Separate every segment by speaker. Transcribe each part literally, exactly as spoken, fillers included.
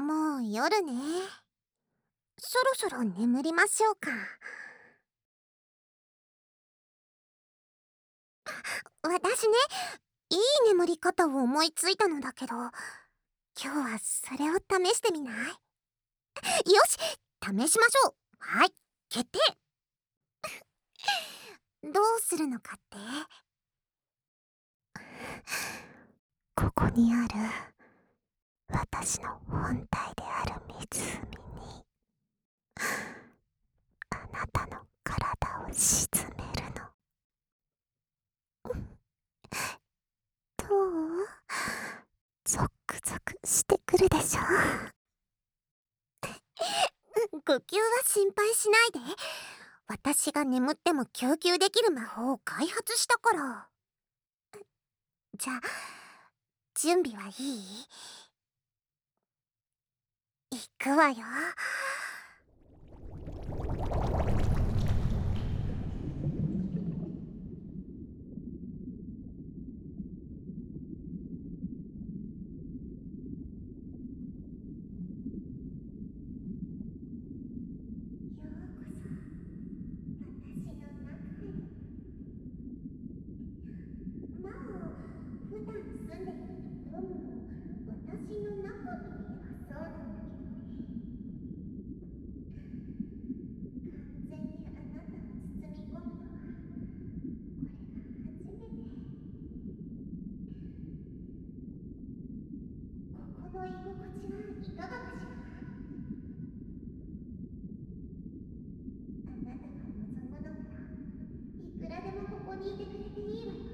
Speaker 1: もう夜ね。そろそろ眠りましょうか。私ね、いい眠り方を思いついたのだけど、今日はそれを試してみない？よし、試しましょう。はい、決定。どうするのかって？ここにある私の本体である湖にあなたの体を沈めるの。どう？ゾクゾクしてくるでしょ？呼吸は心配しないで。私が眠っても供給できる魔法を開発したから。じゃあ、準備はいい？いくわよ。ようこそ私の中へ。まあ、普段住んでいるところも私の中といえばそうなんだけどね。完全にあなたを包み込むのはこれが初めて。ここの居心地はいかがかしら？あなたが望むのならいくらでもここにいてくれていいわよ。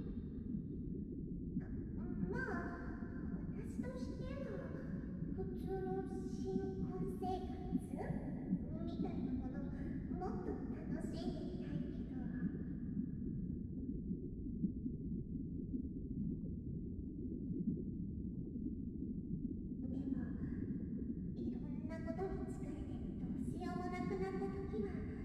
Speaker 1: まあ、私としては普通の新婚生活みたいなものもっと楽しんでいたいけど。でもいろんなことに疲れてどうしようもなくなった時は